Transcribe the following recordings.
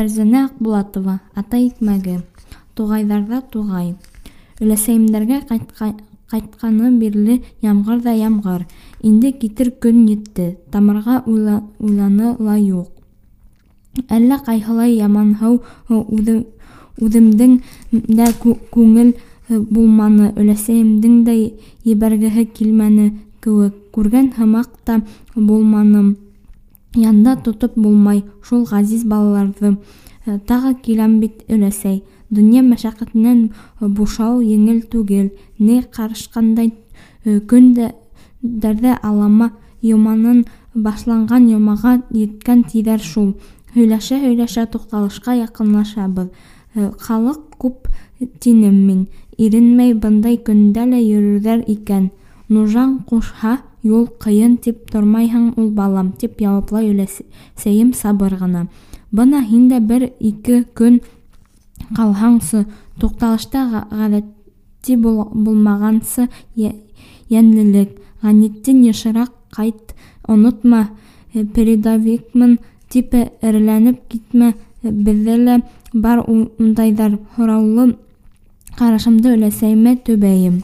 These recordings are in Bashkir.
Фәрзәнә Аҡбулатова, ата икмәге. Туғайҙарҙа туғай. Өләсәйемдәргә ҡайтҡаны бирле ямғыр ҙа ямғыр. Инде китер көн етте. Тамырға уйланы ла юҡ. Әллә ҡайһылай яманһыу үҙемдең дә күңел булманы, өләсәйемдең дә ебәргеһе килмәне кеүек. Күргән һымаҡ та булманым. Янда тотоп булмай шул ғәзиз балаларҙы. Тағы киләм бит, өләсәй. Донъя мәшәҡәтенән бушау еңел түгел. Ни ҡарышҡандай көндәрҙә алама йоманан башланған йомаға еткән тиҙәр шул. Һөйләшә-һөйләшә туҡталышҡа яҡынлашабыҙ. Халыҡ күп тинем мин. Иренмәй бындай көндә лә йөрөрҙәр икән. Нужаң ҡушһа, юл ҡыйын тип тормайһың ул, балам, тип яуаплай өләсәйем сабыр ғына. Бына һин дә бер-ике көн ҡалһаңсы, туҡталышта ғәҙәти булмағансы йәнлелек. Ғәнетдин, йышыраҡ ҡайт, онотма, передовикмын тип эреләнеп китмә. Беҙҙә лә бар ундайҙар. Һораулы ҡарашымды өләсәйемә төбәйем.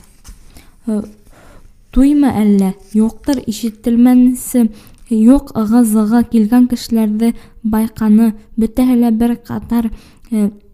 Туймы әллә? Юҡтыр, ишетелмәнсе. Юҡ, ығы-зығы килгән кешеләрҙе байҡаны. Бөтәһе лә бер ҡатар